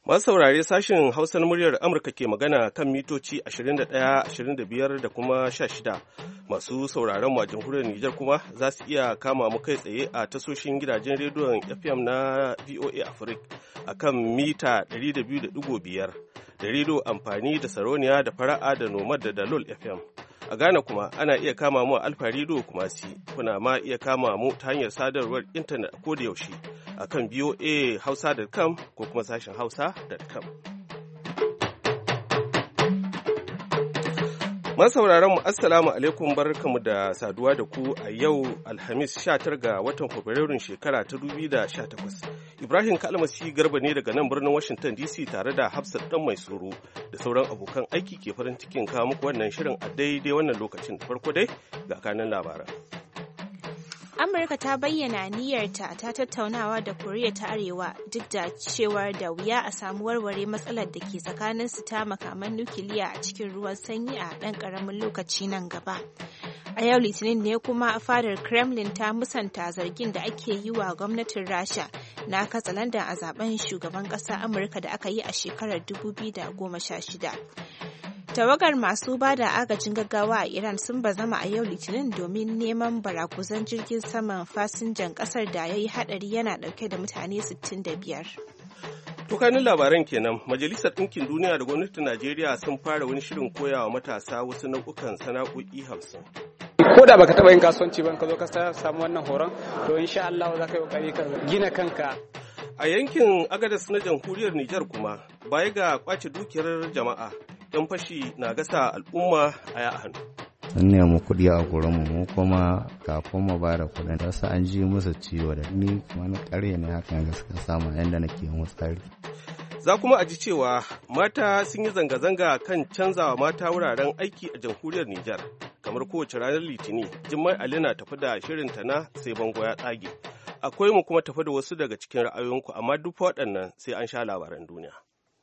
Masu saurare sashen Hausa na muryar Amurka ke magana kan mitoci 21, 25 da kuma 16. Masu sauraron mu a jamhuriyar Nijar kuma za su iya kama mu kai tsaye a tasoshin gidajen rediyon FM na VOA Africa a kan mita 200.5 da rediyo amfani da Saroniya da Fara'a da Nomad da Dalol FM. A Ghana kuma ana iya kama mu a Alfa Radio Kumasi, kuna ma iya kama mu ta hanyar sadarwar intanet a koda yaushe a kan voahausa.com ko kuma sashen hausa.com. Masauraran mu assalamu alaikum, barkamu da saduwa da ku a yau Alhamis 19 ga watan Fabrairun shekara ta 2018. Ibrahim Kalmasi Garba ne daga nan birnin Washington DC tare da Hafsat dan mai tsoro da sauran abokan aiki ke farin cikin kawo muku wannan shirin a daidai wannan lokacin. Da farko dai ga kanan labaran. Amurka ta bayyana niyyarta ta tattaunawa da Koriya ta Arewa duk da cewar da wuya a samu warware matsalar da ke tsakanin su ta makaman nukiliya a cikin ruwan sanyi a ɗan ƙaramin lokaci nan gaba. A yau Litinin ne kuma fadar Kremlin ta musanta zargin da ake yi wa gwamnatin Rasha na katsalandan a zaben shugaban ƙasa Amurka da aka yi a shekarar 2016. Tawagar masu ba da agajin gaggawa a Iran sun bazama a yau Litinin domin neman barakuzan jirgin saman fasinjan kasar da ya yi hadari yana dauke da mutane 65. Tukanin labaran kenan, Majalisar Ɗinkin Duniya da gwamnatin Najeriya sun fara wani shirin koyawa matasa wasu nau'ukan sana'o'i 50. Ko da baka taɓa yin kasuwanci ba ka zo ka samu wannan horon, to insha Allah za ka yi kokari ka gina kanka. A yankin Agadas na jamhuriyar Nijar kuma, baya ga kwace dukiyar jama'a, 'yan fashi na gasa al'umma a hannu. Sun nemi kuɗi a gurinmu, mu kuma kafin mu ba da kuɗin wasu an ji musu ciwo da ni wani ƙarya ne hakan gaskiya samu yadda nake yin tsari. Za kuma a ji cewa mata sun yi zanga-zanga kan canzawa mata wuraren aiki a jamhuriyar Nijar. Kamar kowace ranar Litini, Jummai Ali na tafi da shirinta na sai bango ya tsage. Akwai mu kuma tafi da wasu daga cikin ra'ayoyinku, amma duk waɗannan sai an sha labaran duniya.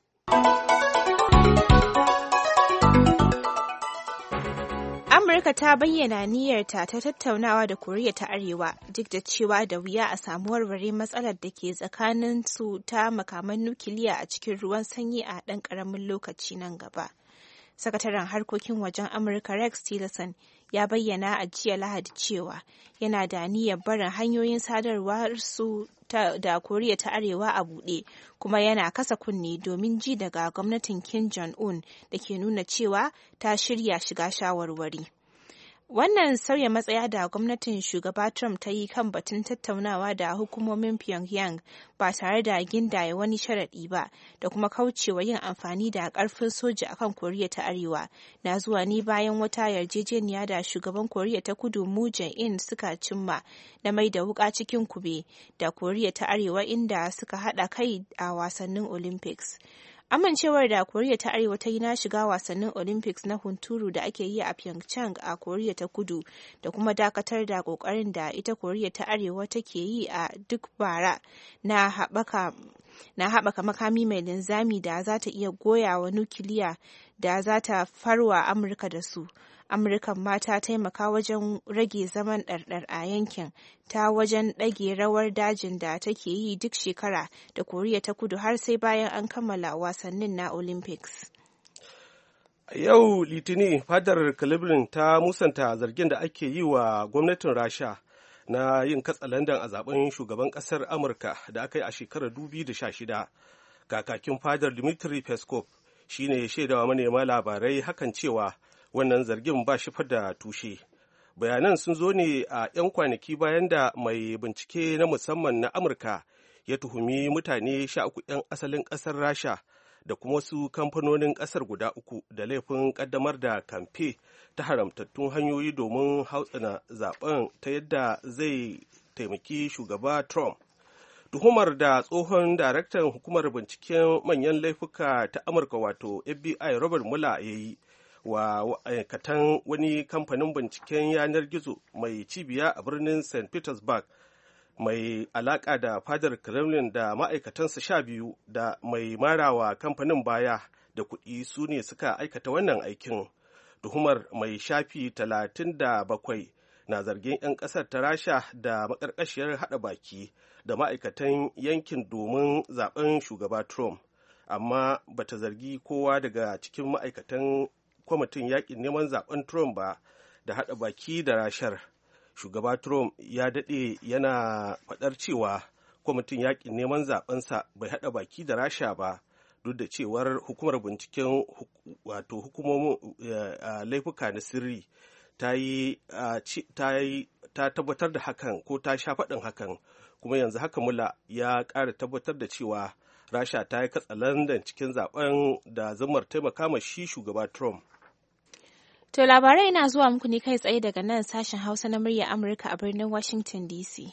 Amurka ta bayyana niyyarta ta tattaunawa da Koriya ta Arewa duk da cewa da wuya a samu warware matsalar da ke tsakanin su ta makaman nukiliya a cikin ruwan sanyi a ɗan ƙaramin lokaci nan gaba. Sakataren harkokin wajen Amurka Rex Tillerson ya bayyana a jiya Lahadi cewa yana da niyyar barin hanyoyin sadarwar su da Koriya ta Arewa a buɗe, kuma yana kasa kunne domin ji daga gwamnatin Kim Jong-un da ke nuna cewa ta shirya shiga shawarwari. Wannan sauya matsaya da gwamnatin shugaba Trump ta yi kan batun tattaunawa da hukumomin Pyongyang ba tare da gindaya wani sharaɗi ba da kuma kaucewa yin amfani da ƙarfin soja akan Koriya ta Arewa na zuwa ne bayan wata yarjejeniya da shugaban Koriya ta Kudu Moon Jae-in suka cimma na mai da wuƙa cikin kube da Koriya ta Arewa inda suka haɗa kai a wasannin Olympics. Amincewar da Koriya ta Arewa ta yi na shiga wasannin Olympics na hunturu da ake yi a Pyeongchang a Koriya ta Kudu da kuma dakatar da kokarin da ita Koriya ta Arewa take yi a duk bara na haɓaka makami mai linzami da za ta iya goyawa nukiliya da za ta farwa Amurka da su. Amurka ma ta taimaka wajen rage zaman ɗarɗar a yankin ta wajen ɗage rawar dajin da take yi duk shekara da Koriya ta Kudu har sai bayan an kammala wasannin na Olympics. Yau Litinin, fadar Kremlin ta musanta zargin da ake yi wa gwamnatin Rasha na yin katsalandan a zaben shugaban ƙasar Amurka da aka yi a shekarar 2016. Kakakin fadar Dmitry Peskov shine shaidawa manema labarai hakan cewa wannan zargin ba shi da tushe. Bayanan sun zo ne a 'yan kwanaki bayan da mai bincike na musamman na Amurka ya tuhumi mutane 13 'yan asalin ƙasar Rasha da kuma wasu kamfanonin ƙasar guda 3 da laifin ƙaddamar da kamfe ta haramtattun hanyoyi domin hautsana zaben ta yadda zai taimaki shugaba Trump. Tuhumar da tsohon daraktan hukumar binciken manyan laifuka ta Amurka wato FBI Robert Mueller ya yi wa ma'aikatan wani kamfanin binciken yanar gizo mai cibiya a birnin St. Petersburg mai alaka da fadar Kremlin da ma'aikatansa 12 da mai marawa kamfanin baya da kuɗi su ne suka aikata wannan aikin. Tuhumar mai shafi 37 na zargin 'yan ƙasar ta Rasha da maƙarƙashiyar haɗa baki da ma'aikatan yankin domin zaben shugaba Trump. amma bata zargi kowa daga cikin ma'aikatan kwamitin yakin neman zaben Trump ba da haɗa baki da rashar. Shugaba Trump ya daɗe yana faɗar cewa kwamitin yakin neman zabensa bai haɗa baki da rasha ba, duk da cewar hukumar binciken hukumomin laifuka na sirri ta tabbatar da hakan ko ta sha faɗin hakan, kuma yanzu haka Mueller ya ƙara tabbatar da cewa rasha ta yi katsalandan cikin zaben da zumar taimaka ma shi shugaba Trump. To labarai na zuwa muku ne kai tsaye daga nan sashen Hausa na murya Amurka a birnin Washington DC.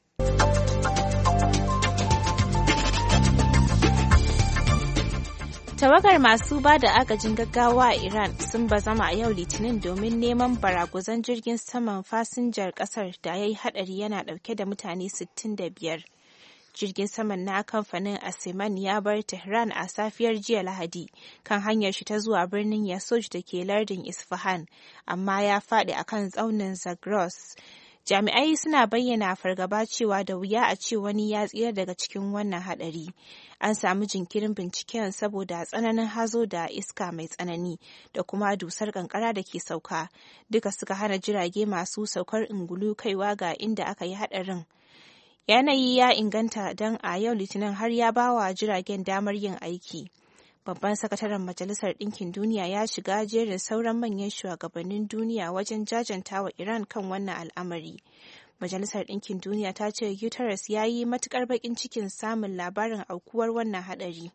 Tawagar masu ba da agajin gaggawa a Iran sun bazama a yau Litinin domin neman baraguzan jirgin saman fasinjar kasar da ya yi hadari yana dauke da mutane 65. Jirgin saman na kamfanin Asiman ya bar Tehran a safiyar jiya Lahadi kan hanyar shi ta zuwa birnin Yasoj da ke lardin Isfahan, amma ya faɗi akan tsaunin Zagros. Jami'ai suna bayyana fargaba cewa da wuya a ce wani ya tsira daga cikin wannan hadari. An samu jinkirin binciken saboda tsananin hazo da iska mai tsanani da kuma dusar kankara da ke sauka, duka suka hana jirage masu saukar ungulu kaiwa ga inda aka yi hadarin. Yanayi ya inganta don a yau Litinin har ya bawa jiragen damar yin aiki. Babban sakataren Majalisar Ɗinkin Duniya ya shiga jerin sauran manyan shugabannin duniya wajen jajanta wa Iran kan wannan al'amari. Majalisar Ɗinkin Duniya ta ce Guterres ya yi matuƙar baƙin cikin samun labarin aukuwar wannan haɗari.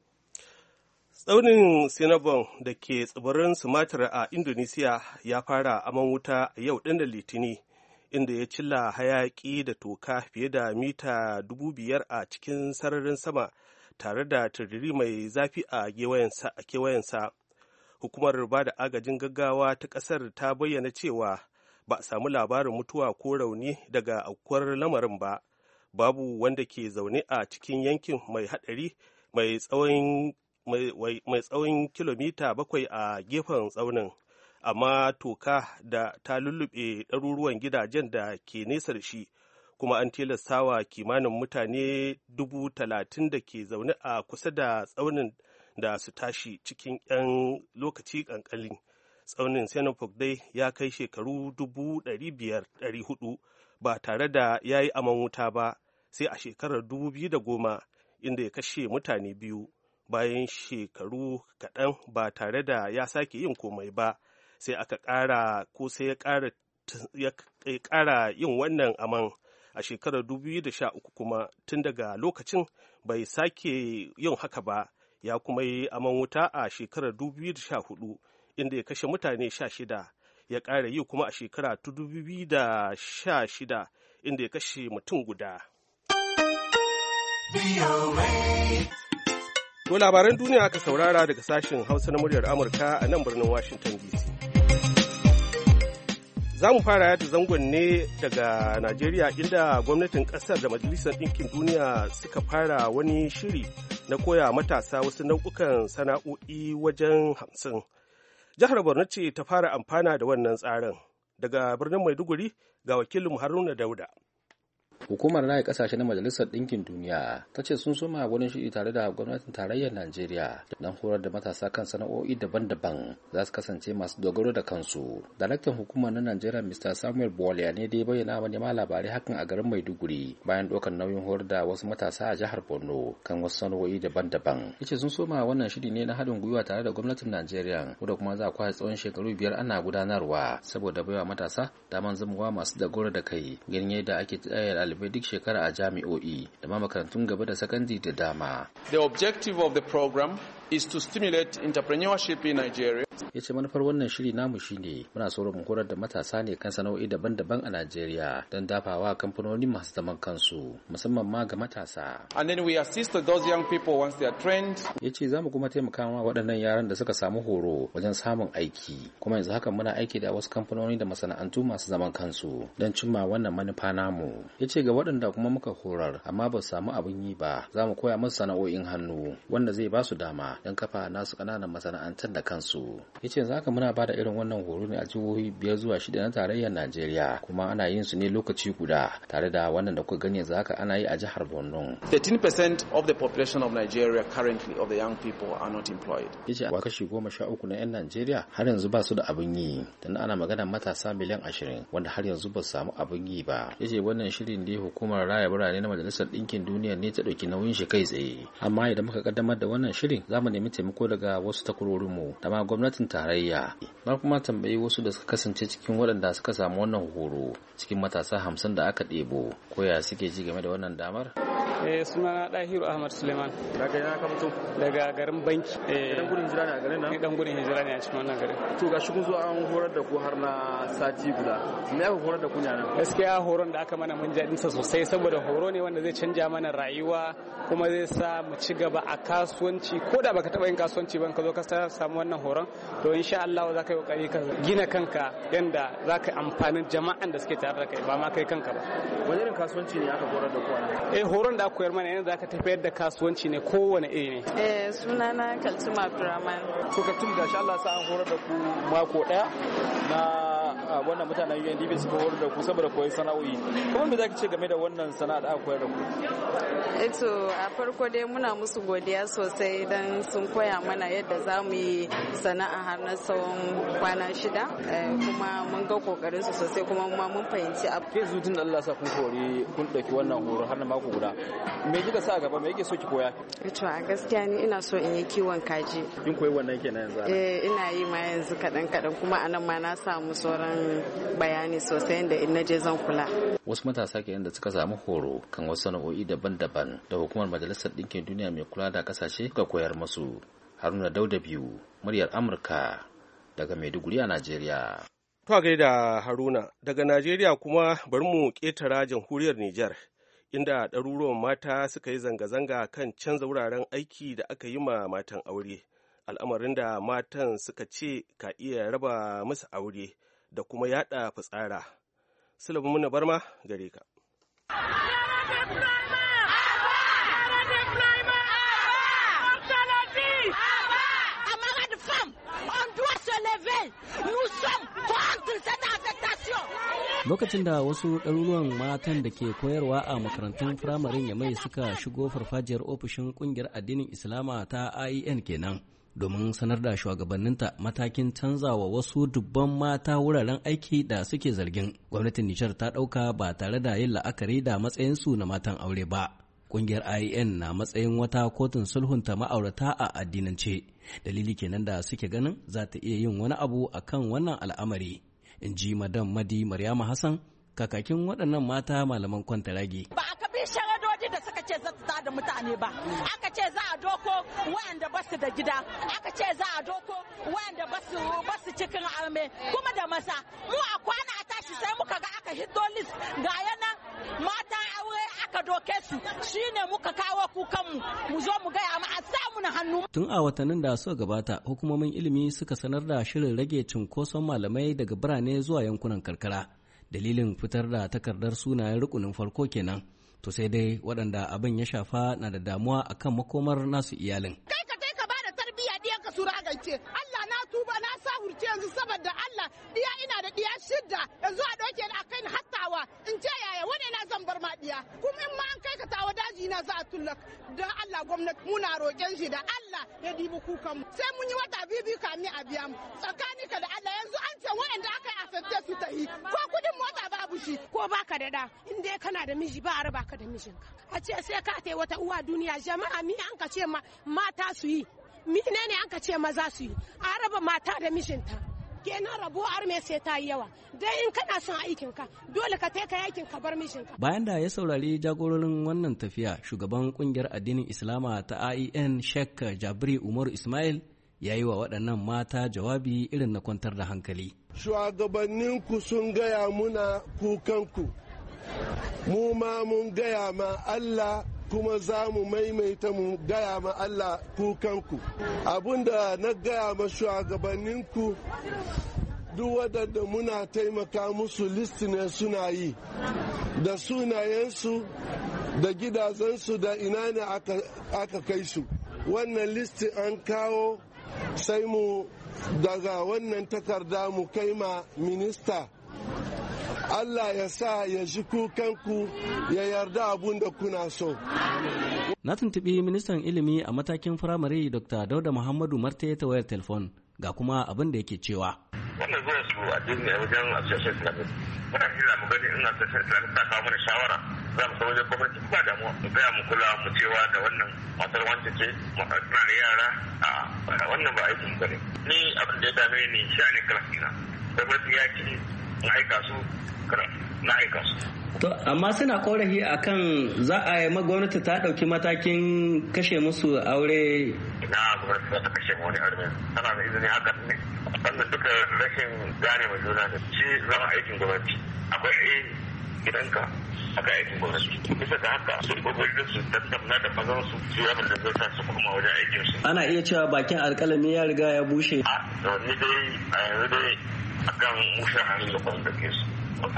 Tsaunin Sinabung da ke tsibirin Sumatra a Indonesia ya fara aman wuta a yau ɗin da Litini, inda ya cilla hayaƙi da toka fiye da mita 5,000 a cikin sararin sama, tare da tururi mai zafi a kewayensa. Hukumar ba da agajin gaggawa ta ƙasar ta bayyana cewa ba a samu labarin mutuwa ko rauni daga aukuwar lamarin ba. Babu wanda ke zaune a cikin yankin mai haɗari mai tsawon kilomita 7 a gefen tsaunin, amma toka da ta lullube ɗaruruwan gidajen da ke nesa da shi, kuma an tilastawa kimanin mutane 30,000 da ke zaune a kusa da tsaunin da su tashi cikin 'yan lokaci ƙanƙani. Tsaunin Sinabung dai ya kai shekaru 500,400 ba tare da ya yi aman wuta ba sai a shekarar 2010, inda ya kashe mutane 2. Bayan shekaru kaɗan ba tare da ya sake yin komai ba, sai aka ƙara ko sai ya ƙara yin wannan aman a shekarar 2013, kuma tun daga lokacin bai sake yin haka ba. Ya kuma yi aman wuta a shekarar 2014, inda ya kashe mutane 16, ya ƙara yi kuma a shekara 2016, inda ya kashe mutum guda. To labaran duniya aka saurara daga sashen Hausa na muryar Amurka a nan birnin Washington DC. Za mu fara yada zangon ne daga Najeriya, inda gwamnatin ƙasar da Majalisar Ɗinkin Duniya suka fara wani shiri na koya matasa wasu nau'ukan sana'o'i wajen 50. Jihar Borno ce ta fara amfana da wannan tsarin. Daga birnin Maiduguri ga wakilin Haruna Dauda. Hukumar raya kasashe na Majalisar Ɗinkin Duniya ta ce sun soma wani shiri tare da gwamnatin tarayyar Najeriya don horar da matasa kan sana'o'i daban-daban za su kasance masu dogaro da kansu. Daraktan hukumar na Najeriya Mr. Samuel Bolia ne dai bayyana wa manema labarai hakan a garin Maiduguri bayan ɗaukar nauyin horar da wasu matasa a jihar Borno kan wasu sana'o'i daban-daban. Yace sun soma wannan shiri ne na haɗin gwiwa tare da gwamnatin Najeriya, wanda kuma za a kwashe tsawon shekaru 5 ana gudanarwa saboda baiwa matasa daman zamowa masu dogaro da kai, ganin yadda ake tsayar duk shekara a jami'o'i da ma makarantun gaba da sakandare da dama. The objective of the program is to stimulate entrepreneurship in Nigeria. Ya ce manufar wannan shiri namu shine muna so mu horar da matasa ne kan sana'o'i daban-daban a Najeriya don dafawa kamfanoni masu zaman kansu musamman ma ga matasa. And then we assist those young people once they are trained. Ya ce za mu kuma taimaka wa waɗannan yaran da suka samu horo wajen samun aiki, kuma yanzu haka muna aiki da wasu kamfanoni da masana'antu masu zaman kansu don cimma wannan manufa namu. Ya ce ga waɗanda kuma muka horar amma ba su samu abin yi ba, za mu koya musu sana'o'in hannu wanda zai ba su dama don kafa nasu ƙananan masana'antar da kansu. Ya ce haka muna bada irin wannan horo ne a jihohi 5 zuwa 6 na tarayyar Najeriya, kuma ana yin su ne lokaci guda, tare da wannan da kuka gani yanzu haka ana yi a jihar Borno. 13% of the population of Nigeria currently, of the young people, are not employed. Ya ce a kashi 13 na 'yan Najeriya har yanzu ba su da abin yi, dan ana magana matasa miliyan 20 wanda har yanzu ba su samu abin yi ba. Ya ce wannan shirin da hukumar raya birane na Majalisar Ɗinkin Duniya ne ta ɗauki nauyin shi kai tsaye, amma idan muka kaddamar da wannan shirin za mu nemi taimako daga wasu takwarorinmu da ma gwamnatin tarayya. Na kuma tambayi wasu da suka kasance cikin waɗanda suka samu wannan horo cikin matasa 50 da aka ɗebo, ko ya suke ji game da wannan damar. Sunana Dahiru Ahmad Suleiman. Daga ina ka fito? Daga garin Banki. Dan gudun hijira ne a garin nan? Ni dan gudun hijira ne a cikin wannan garin. To gashi kun zo an horar da ku har na sati guda. Me aka horar da ku ne nan? Gaskiya horon da aka mana mun ji sa sosai, saboda horo ne wanda zai canja mana rayuwa, kuma zai sa mu ci gaba a kasuwanci. Ko da baka taba yin kasuwanci ba, ka zo ka samu wannan horon, to insha Allah za ka yi kokari ka gina kanka yanda za ka amfani jama'an da suke tare da kai, ba ma kai kanka ba. Wani irin kasuwanci ne aka horar da ku nan? Horon da aka koyar mana yanda za ka tafiyar da kasuwanci ne kowane iri ne. Sunana Kaltuma Abdurrahman. To Kaltum, gashi Allah sa an horar da ku mako daya na wannan mutanen UNDP suka horar da ku saboda koyi sana'o'i. Kuma me zaki ce game da wannan sana'a da aka koyar da ku? A farko dai muna musu godiya sosai dan sun koya mana yadda za mu yi sana'a har na tsawon kwana 6, kuma mun ga kokarin su sosai, kuma mun fahimci abu. Ke zutun da Allah sa kun dauki wannan horo har na mako guda. Me kika sa gaba, me yake so ki koya? To a gaskiya ni ina so in yi kiwon kaji. Kin koyi wannan kenan yanzu? Ina yi ma yanzu kadan kuma anan ma na samu sauran bayani sosai inda in naje zan kula. Wasu matasa kenan da suka samu horo kan wasu sana'o'i daban-daban da hukumar Majalisar Ɗinkin Duniya mai kula da kasashe ga koyar musu. Haruna Dauda biyu, muryar Amurka daga Maiduguri a Najeriya. To a gaida Haruna, daga Najeriya kuma bari mu ƙetara jamhuriyar Nijar, inda ɗaruruwan mata suka yi zanga-zanga kan canza wuraren aiki da aka yi ma matan aure, al'amarin da matan suka ce ka iya raba musu aure da kuma yaɗa fitsara. Sulabu Muna Barma gare ka. Lokacin da wasu ɗaruruwan matan da ke koyarwa a makarantun firamarin Yamai suka shigo farfajiyar ofishin ƙungiyar addinin Islama ta IEN kenan domin sanar da shugabanninta matakin canzawa wasu dubban mata wuraren aiki da suke zargin gwamnatin Nijar ta ɗauka ba tare da yin la'akari da matsayinsu na matan aure ba. Ƙungiyar IEN na matsayin wata kotun sulhunta ma'aurata a addinance, dalili kenan da suke ganin za ta iya yin wani abu akan wannan al'amari. In ji Madam Madi Maryama Hassan, kakakin waɗannan mata malaman kwantaragi. Ba a kabi sharadodi da suka ce za ta da mutane ba, aka ce za a doko wayanda ba su da gida, aka ce za a doko wayanda ba su cikin arme, kuma da masa. Mu a kwana a tashi sai muka ga aka hiddo list ga yana mata aure aka doke su, shine muka kawo kukanmu mu zo mu gaya ma a samu na hannu. Tun a watannin da suka gabata, hukumomin ilimi suka sanar da shirin rage cunkoson malamai daga birane zuwa yankunan karkara. Dalilin fitar da takardar sunayen rukunin farko kenan. To sai dai waɗanda abin ya shafa na da damuwa akan makomar nasu iyalin. Kai ka ba da tarbiyya diyan ka sura gaice. Allah na tuba na sa hurce yanzu saboda Allah diya ina da diya 6 yanzu a doke ni akai ni hattawa in ce yaya wani na zan bar ma diya. Kuma in ma an kai ka tawa daji na za a tullak. Dan Allah gwamnati muna roƙen shi da Allah ya dibi kukan mu. Sai mun yi wata bibi kamin a biya mu. Tsakani ka da Allah yanzu an ce waɗanda aka yi affected su ta yi. Ko kudin mota babu shi. Ko baka da da in dai kana da miji ba a raba ka da mijinka. A ce sai ka tai wata uwa duniya jama'a mi an ka ce mata su yi. Mi ne an ka ce maza su yi. A raba mata da mijinta. Kenan rabo arme sai ta yi yawa. Dai in kana son aikinka dole ka taika yakin ka bar mishinka. Bayan da ya saurari jagororin wannan tafiya, shugaban kungiyar addinin Islama ta IEN Sheikh Jabri Umaru Ismail ya yi wa waɗannan mata jawabi irin na kwantar da hankali. Shugabanninku sun gaya muna kukanku, mu ma mun gaya ma Allah kuma za mu maimaita mu gaya ma Allah kukanku. Abinda na gaya ma shugabanninku duk waɗanda muna taimaka musu listi ne suna yi da sunayensu da gidajensu da ina ne aka kai su. wannan listin an kawo sai mu daga wannan takarda mu kai ma minista. Allah ya sa ya ji kukanku ya yarda abun da kuna so. Na tuntuɓi ministan ilimi a matakin firamare Dr. Dauda Muhammadu Marte ta wayar telefon ga kuma abin da yake cewa. Wannan zuwa su a duniya wajen association islamic. Muna jira mu gani in association islamic ta kawo mana shawara za mu san wajen gwamnati ba damuwa. Mu tsaya mu kula mu cewa da wannan matar wance ce tana da yara a wannan ba aikin ba ne. Ni abin da ya dame ni sha ne kalasina. Gwamnati ya ce na aika su na aika su. To amma suna korafi akan za a yi gwamnati ta ɗauki matakin kashe musu aure. Ina gwamnati za ta kashe mu wani aure tana da izini hakan ne. Wannan duka rashin gane mai juna da ci zama aikin gwamnati. Akwai gidanka aka aikin gwamnati. Bisa ga haka su gwamnati su tattauna da mazan su su yi abin da zai sa su kuma wajen aikin su. Ana iya cewa bakin alƙalami ya riga ya bushe. Ni dai a yanzu dai akan mushe hannun da kwan da ke su.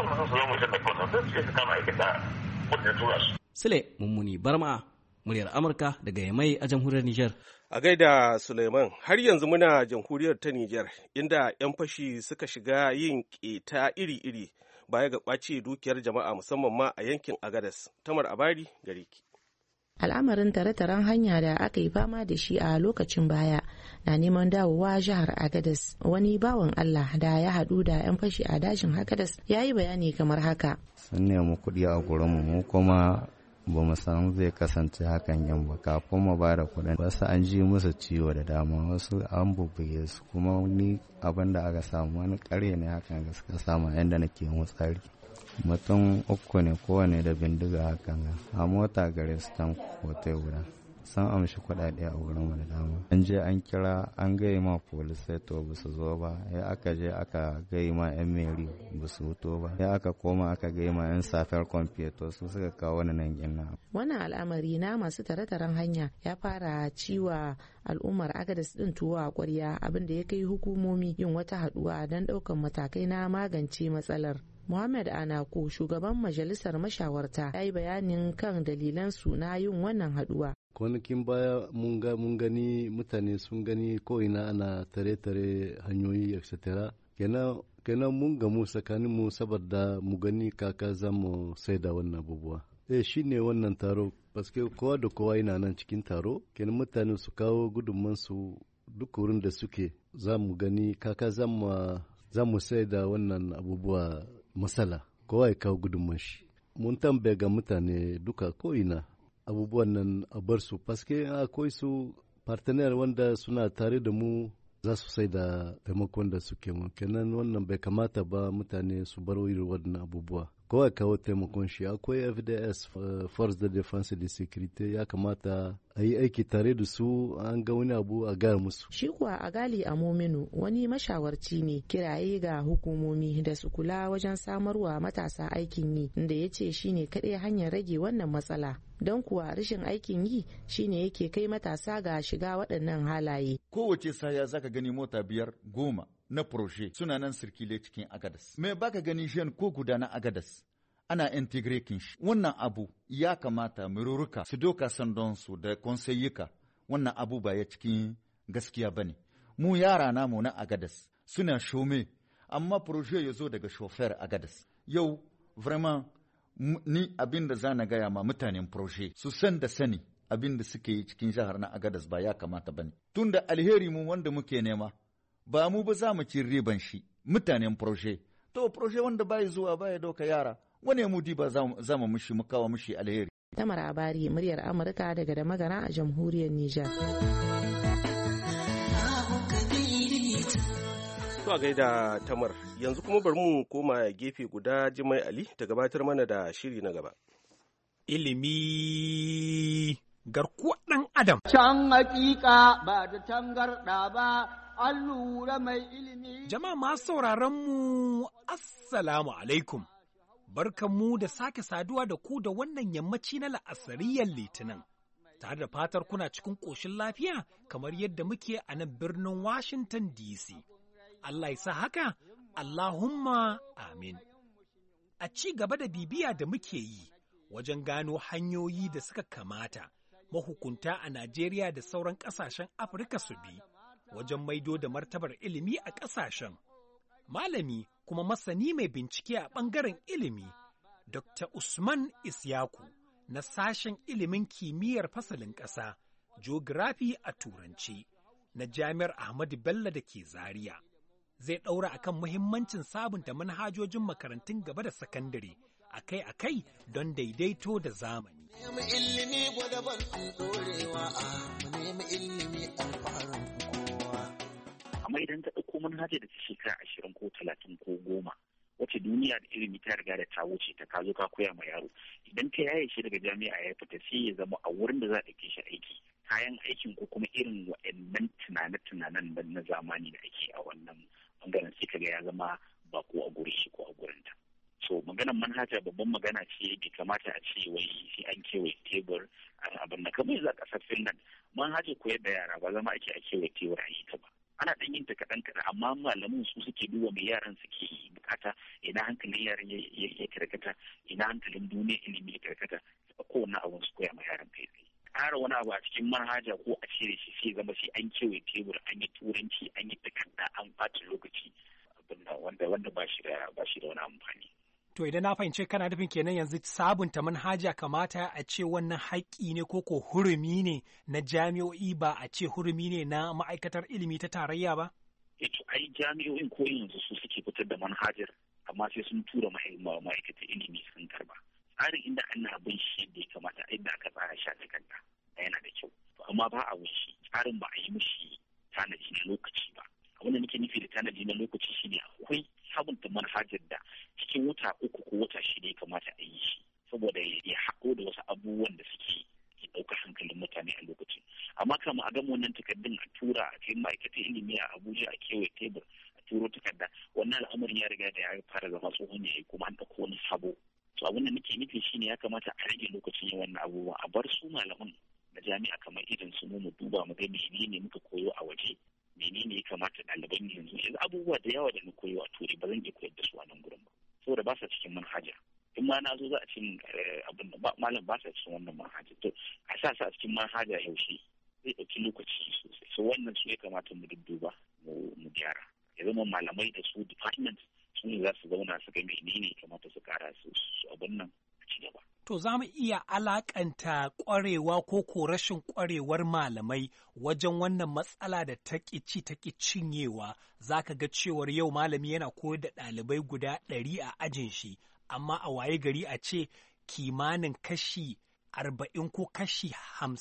Sule Mummuni Barma, muryar Amurka daga Yamai a jamhuriyar Nijar. A gaida Suleiman, har yanzu muna jamhuriyar ta Nijar, inda 'yan fashi suka shiga yin ƙeta iri-iri baya ga ƙwace dukiyar jama'a musamman ma a yankin Agadas. Tamar Abari gare ki. Al'amarin tare-taren hanya da aka yi fama da shi a lokacin baya na neman dawowa jihar Agadez. Wani bawan Allah da ya haɗu da 'yan fashi a dajin Agadez ya yi bayani kamar haka. Sun nemi kuɗi a gurinmu mu kuma ba mu san zai kasance hakan yan ba kafin mu ba da kuɗin. Wasu an ji musu ciwo da dama, wasu an bubbuge su, kuma ni abin da aka samu wani ƙarya ne hakan gaskiya samu yadda nake mutsari. Mutum uku ne kowane da bindiga hakan a mota gare su tan kotai guda sun amshi kuɗaɗe a wurin mu da dama. An je an kira an gai ma polisai to ba su zo ba, ya aka je aka gai ma yan meri ba su wuto ba, ya aka koma aka gai ma yan safiyar kwamfuta su suka kawo wani nan gina. Wannan al'amari na masu tare-taren hanya ya fara ciwa al'ummar Agadez din tuwo a ƙwarya, abin da ya kai hukumomi yin wata haɗuwa don ɗaukan matakai na magance matsalar. Muhammad Anako, shugaban majalisar mashawarta, ya yi bayanin kan dalilan su na yin wannan haduwa. Kwanakin baya mun gani mutane sun gani ko ina ana tare-tare hanyoyi etc. Kenan mun gamu tsakanin mu saboda mu gani kaka za mu sai da wannan abubuwa. Shi ne wannan taro, paske kowa da kowa yana nan cikin taro, kenan mutane su kawo gudunmansu duk wurin da suke, za mu gani kaka za mu sai da wannan abubuwa matsala, kowa ya kawo gudunman shi. Mun tambaya ga mutane duka ko'ina abubuwan nan a bar su, paske akwai su partner wanda suna tare da mu za su sai da taimakon da suke mu. Kenan wannan bai kamata ba mutane su bar irin waɗannan abubuwa. Kowa ya kawo taimakon shi. Akwai FDS, Force de Defense de Sécurité, ya kamata a yi aiki tare da su, an ga wani abu a gaya musu. Shi kuwa Agali Amominu wani mashawarci ne kiraye ga hukumomi da su kula wajen samarwa matasa aikin yi, inda ya ce shi ne kaɗai hanyar rage wannan matsala. Don kuwa rashin aikin yi shine yake kai matasa ga shiga waɗannan halaye. Kowace saya zaka gani mota 5, 10 na proje suna nan sirkile cikin Agadas. Me baka gani shan ko guda na Agadas ana integrating shi. Wannan abu ya kamata mururuka su doka sandonsu da konsayyuka. Wannan abu ba ya cikin gaskiya bane. Mu yara namu na Agadas suna shome, amma proje ya zo daga shofer Agadas. Yau vraiment ni abin da za na gaya ma mutanen proje su san da sani abin da suke yi cikin jihar na Agadas ba ya kamata bane. Tunda alheri mu wanda muke nema ba mu ba za mu ci riban shi mutanen proje. To proje wanda bai zuwa bai dauka yara wane mu ba za mu mishi mu kawo mishi alheri. Tamar Abari, muryar Amurka daga da magana a jamhuriyar Nijar. To a gaida Tamar, yanzu kuma bari mu koma gefe guda Jimai Ali ta gabatar mana da shiri na gaba. Ilimi garkuwar ɗan Adam. Can hakika ba da tangarɗa ba, an lura mai ilimi. Jama'a masu sauraron mu, Assalamu alaikum. Barkanmu da sake saduwa da ku da wannan yammaci na la'asariyar Litinin. Tare da fatar kuna cikin ƙoshin lafiya kamar yadda muke a nan birnin Washington DC. Allah ya sa haka, Allahumma amin. A ci gaba da bibiya da muke yi wajen gano hanyoyi da suka kamata mahukunta a Najeriya da sauran ƙasashen Afirka su bi wajen maido da martabar ilimi a ƙasashen. Malami kuma masani mai bincike a ɓangaren ilimi, Dr. Usman Isyaku na sashen ilimin kimiyyar fasalin ƙasa, Geography a Turanci, na Jami'ar Ahmadu Bello da ke Zaria. Zai ɗaura akan muhimmancin sabunta manhajojin makarantun gaba da sakandare akai-akai don daidaito da zamani. Nemi ilimi gwadaban ɗorewa mu nemi ilimi alfaharin kowa. Amma idan ta ɗauko manhaja da ta shekara 20 ko 30 ko 10, wacce duniya da ilimi ta riga da ta wuce ta ka zo ka koya ma yaro, idan ka yaye shi daga jami'a ya fita sai ya zama a wurin da za a ɗauke shi aiki, kayan aikin ko kuma irin waɗannan tunane-tunanen na zamani da ake a wannan bangaren sai kaga ya zama ba ko a gurin shi ko a gurin ta. So maganar manhaja babban magana ce bai kamata a ce wai sai an kewaye tebur abin da kamar yanzu a ƙasar Finland manhaja koyar da yara ba zama ake a kewaye tebur a yi ta ba. Ana ɗan yin ta kaɗan amma malamin su suke duba mai yaran suke bukata, ina hankalin yaran ya karkata, ina hankalin duniya ilimi ya karkata, kowane abin su koya ma yaran kai tsaye. Ƙara wani abu a cikin manhaja ko a cire shi sai zama sai an kewaye tebur, an yi turanci, an yi takarda, an ɓata lokaci wanda ba shi da wani amfani. To idan na fahimce kana nufin kenan yanzu sabunta manhaja kamata a ce wannan haƙƙi ne ko hurumi ne na jami'o'i ba a ce hurumi ne na ma'aikatar ilimi ta tarayya ba? To ai jami'o'in ko yanzu su suke fitar da manhajar amma sai sun tura ma'aikatar ilimi sun karba. Tsarin inda ana bin shi yadda ya kamata inda aka tsara sha takarda yana da kyau. Amma ba a bin shi tsarin ba a yi mishi tanaji na lokaci ba. Abin da nake nufi da tanaji na lokaci shine akwai sabunta manhajar da cikin wata 3 ko wata 6 ya kamata a yi shi saboda ya haɗo da wasu abubuwan da suke ɗaukar hankalin mutane a lokacin. Amma kama a gama wannan takardun a tura a cikin ma'aikatan ilimi a Abuja a kewaye tebur a turo takarda, wannan al'amarin ya riga da ya fara zama tsohon yayi kuma an ɗauko wani sabo. To abin da nake nufi shine ya kamata a rage lokacin yin wannan abubuwa, a bar su malaman na jami'a kamar irin su mu duba mu ga menene muka koyo a waje, menene ya kamata ɗaliban yanzu abubuwa da yawa da na koyo a turai ba zan iya koyar da su a nan gurin ba saboda ba sa cikin manhaja. In ma na zo za a cin abin da malam ba sa cikin wannan manhaja, to a sa su a cikin manhaja yaushe zai ɗauki lokaci sosai. So wannan su ya kamata mu dudduba mu gyara, ya zama malamai da su department su ne za su zauna su ga menene kamata su kara su abin nan a ci gaba. To za mu iya alakanta ƙwarewa ko rashin ƙwarewar malamai wajen wannan matsala da ta ƙici ta cinyewa. Za ka ga cewar yau malami yana koyar da ɗalibai guda 100 a ajin shi, amma a waye gari a ce kimanin kashi 40 ko kashi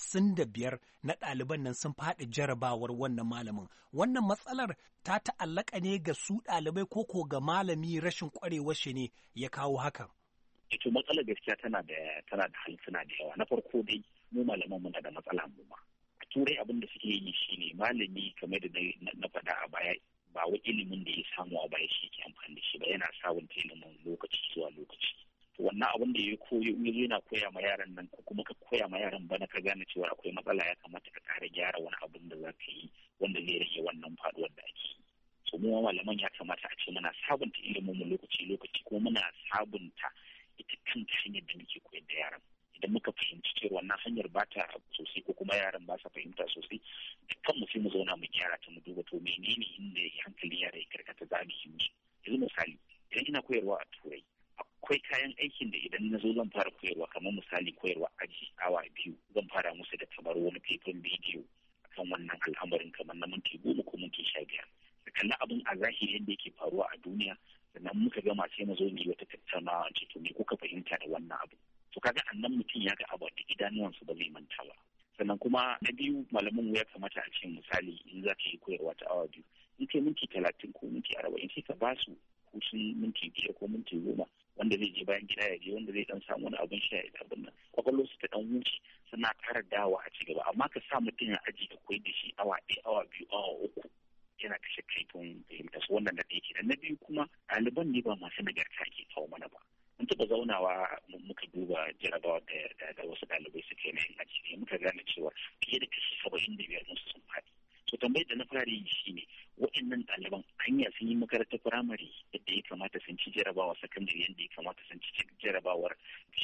55 na ɗaliban nan sun faɗi jarabawar wannan malamin. Wannan matsalar ta ta'allaka ne ga su ɗalibai ko ga malami rashin ƙwarewar shi ne ya kawo hakan. Ito matsalar gaskiya tana da halittuna da yawa. Na farko dai mu malaman muna da matsala mu ma. A turai abin da suke yi shine malami kamar da na faɗa a baya ba wai ilimin da ya samu a baya shi ke amfani da shi ba, yana sabunta ilimin lokaci zuwa lokaci. To wannan abin da ya koyo yana koya ma yaran nan ko kuma ka koya ma yaran bana ka gane cewa akwai matsala ya kamata ka ƙara gyara wani abin da za ka yi wanda zai rage wannan faɗuwar da ake yi. So mu malaman ya kamata a ce muna sabunta ilimin mu lokaci ko muna sabunta ita kanta hanyar da muke koyar da yaran. Idan muka fahimci cewa wannan hanyar ba ta sosai ko kuma yaran ba sa fahimta sosai, da kanmu sai mu zauna mu gyara ta mu duba to menene inda hankalin yara ya karkata za mu yi musu. Yanzu misali idan ina koyarwa a turai akwai kayan aikin da idan na zo zan fara koyarwa kamar misali koyarwa aji awa 2 zan fara musu da kamar wani faifan bidiyo akan wannan al'amarin kamar na minti 10 ko minti 15 da kalli abin a zahiri yadda yake faruwa a duniya, sannan muka gama sai mu zo mu yi wata tattaunawa ce to me kuka fahimta da wannan abu. To kaga annan mutum ya ga abu da idanuwansu ba zai manta ba. Sannan kuma na biyu malaman ya kamata a ce misali in za ka yi koyarwa ta awa 2 in kai minti 30 ko minti 40 sai ka ba su hutun minti 5 ko minti 10 wanda zai je bayan gida ya je, wanda zai dan samu wani abin sha ya abin nan kwakwalwar su ta dan wuce suna ƙara dawa a ci gaba. Amma ka sa mutum ya aji ka koyar da shi awa 1 awa 2 awa 3 yana kashe kaifin fahimta su wannan da ɗaya kenan. Na biyu kuma ɗaliban ne ba masu nagarta ke kawo mana ba. Mun taɓa zaunawa muka duba jarabawa da wasu ɗalibai suka yi na yin aji muka gane cewa fiye da kashi 75 musu sun faɗi. So tambayar da na fara yi shi ne waɗannan ɗaliban hanya sun yi makarantar firamare yadda ya kamata sun ci jarabawa sakandare yadda ya kamata sun ci jarabawar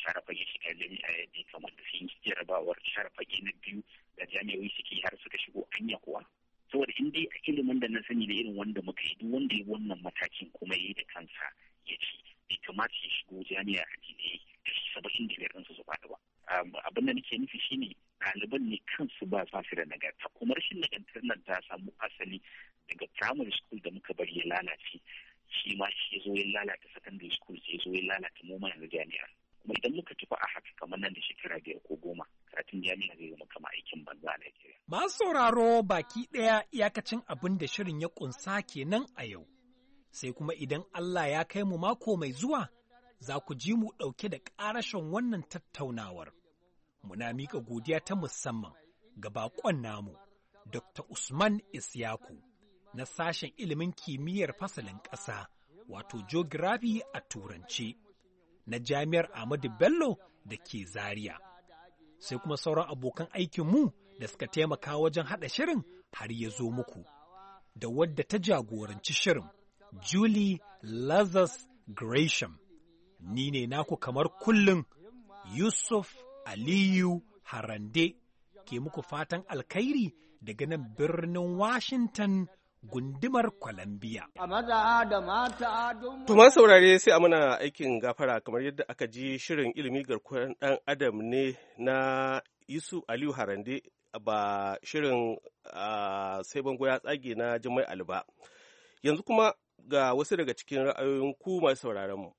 share fage shiga jami'a yadda ya kamata su yi jarabawar share fage na biyu da jami'o'i suke har suka shigo anya kuwa. Saboda in dai a ilimin da na sani da irin wanda muka yi duk wanda ya wannan matakin kuma ya yi da kansa ya ci bai kamata ya shigo jami'a a jini kashi 75 su faɗi ba. Abin da nake nufi shine ɗaliban ne kansu ba su da nagarta kuma rashin nagartar nan ta samu asali daga primary school da muka bari ya lalace shi ma shi zo ya lalata secondary school sai zo ya lalata mu ma yanzu jami'a kuma idan muka tafi a haka kamar nan da shekara 5 ko 10 karatun jami'a zai zama kamar aikin banza a Najeriya. Masu sauraro baki ɗaya iyakacin abin da shirin ya ƙunsa kenan a yau. Sai kuma idan Allah ya kai mu mako mai zuwa, za ku ji mu ɗauke da ƙarashin wannan tattaunawar. Muna miƙa godiya ta musamman ga baƙon namu, Dr. Usman Isyaku, na sashen ilimin kimiyyar fasalin ƙasa, wato Geography a Turance, na Jami'ar Ahmadu Bello da ke Zaria. Sai kuma sauran abokan aikinmu da suka taimaka wajen haɗa shirin har ya zo muku, da wadda ta jagoranci shirin, Julie Lazarus Gresham. Ni ne naku kamar kullum, Yusuf Aliyu Harande, ke muku fatan alkhairi daga nan birnin Washington, gundumar Columbia. Tuma saurare sai a mana aikin gafara kamar yadda aka ji shirin ilimi garkuwar ɗan adam ne na Yusuf Aliyu Harande ba shirin sai bango ya tsage na Jummai Ali ba. Yanzu kuma ga wasu daga cikin ra'ayoyin ku masu sauraron mu.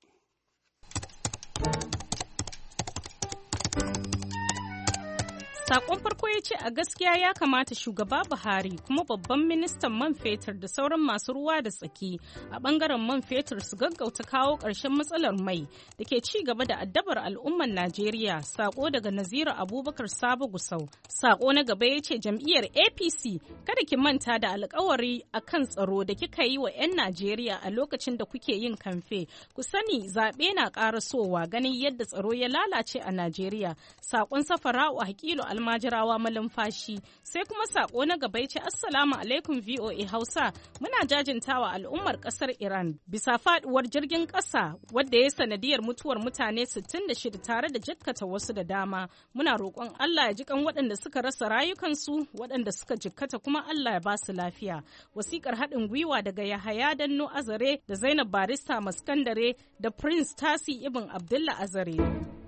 Sakon farko ya ce a gaskiya ya kamata shugaba Buhari kuma babban ministan man fetur da sauran masu ruwa da tsaki a bangaren man fetur su gaggauta kawo ƙarshen matsalar mai da ke ci gaba da addabar al'ummar Najeriya. Sako daga Naziru Abubakar Sabo Gusau. Sako na gaba ya ce jam'iyyar APC kada ki manta da alkawari akan tsaro da kika yi wa 'yan Najeriya a lokacin da kuke yin kamfe. Ku sani zaɓe na ƙarasowa ganin yadda tsaro ya lalace a Najeriya. Sakon Safara'u Hakilu Almajirawa malumfashi. Sai kuma sako na gaba ya ce Assalamu alaikum VOA Hausa, muna jajintawa al'ummar kasar Iran bisa faduwar jirgin kasa wadda ya sanadiyar mutuwar mutane 66 tare da jikkata wasu da dama. Muna roƙon Allah ya ji kan waɗanda suka rasa rayukansu, waɗanda suka jikkata kuma Allah ya ba su lafiya. Wasikar haɗin gwiwa daga Yahaya Danno Azare da Zainab Barista Maskandare da Prince Tasi Ibn Abdullah Azare.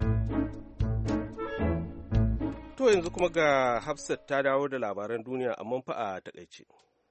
To yanzu kuma ga Hafsat ta dawo da labaran duniya amma fa a takaice.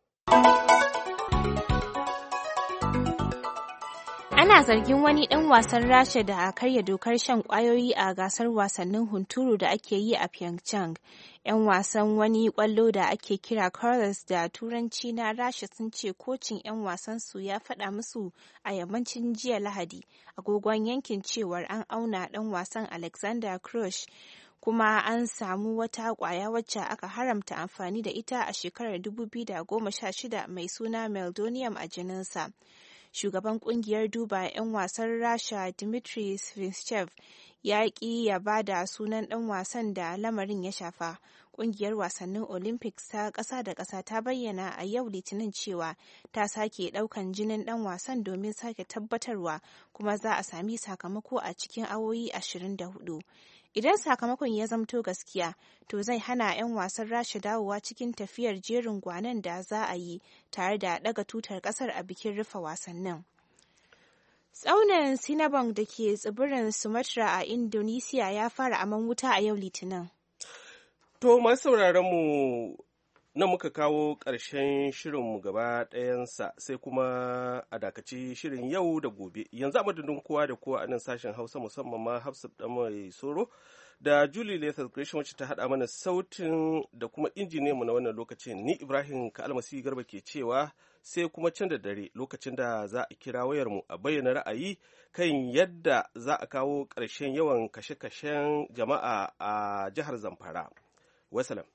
Ana zargin wani ɗan wasan Rasha da karya dokar shan ƙwayoyi a gasar wasannin hunturu da ake yi a Pyeongchang. 'Yan wasan wani ƙwallo da ake kira Chorus da Turanci na Rasha sun ce kocin 'yan wasan su ya faɗa musu a yammacin jiya Lahadi agogon yankin cewar an auna ɗan wasan Alexander Krush kuma an samu wata ƙwaya wacce aka haramta amfani da ita a shekarar 2016 mai suna meldonium a jininsa. Shugaban kungiyar duba 'yan wasan Rasha Dmitry Svintsev ya ƙi ya ba da sunan ɗan wasan da lamarin ya shafa. Kungiyar wasannin Olympics ta ƙasa da ƙasa ta bayyana a yau Litinin cewa ta sake ɗaukan jinin ɗan wasan domin sake tabbatarwa kuma za a sami sakamako a cikin awoyi 24. Idan sakamakon ya zamto gaskiya, to zai hana 'yan wasan Rasha dawowa cikin tafiyar jerin gwanon da za a yi tare da ɗaga tutar ƙasar a bikin rufe wasannin. Tsaunin Sinabung da ke tsibirin Sumatra a Indonesia ya fara aman wuta a yau Litinin. To masu sauraron mu nan muka kawo ƙarshen shirinmu gaba ɗayansa sai kuma a dakaci shirin yau da gobe. Yanzu a madadin kowa da kowa a nan sashen Hausa musamman ma Hafsat ɗan mai soro da Julie Lathas Gresham wacce ta haɗa mana sautin da kuma injiniyanmu na wannan lokacin. Ni Ibrahim Ka'almasi Garba ke cewa sai kuma can da dare lokacin da za a kira wayarmu a bayyana ra'ayi kan yadda za a kawo ƙarshen yawan kashe-kashen jama'a a jihar Zamfara. Wasalam.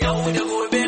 Yau da gobe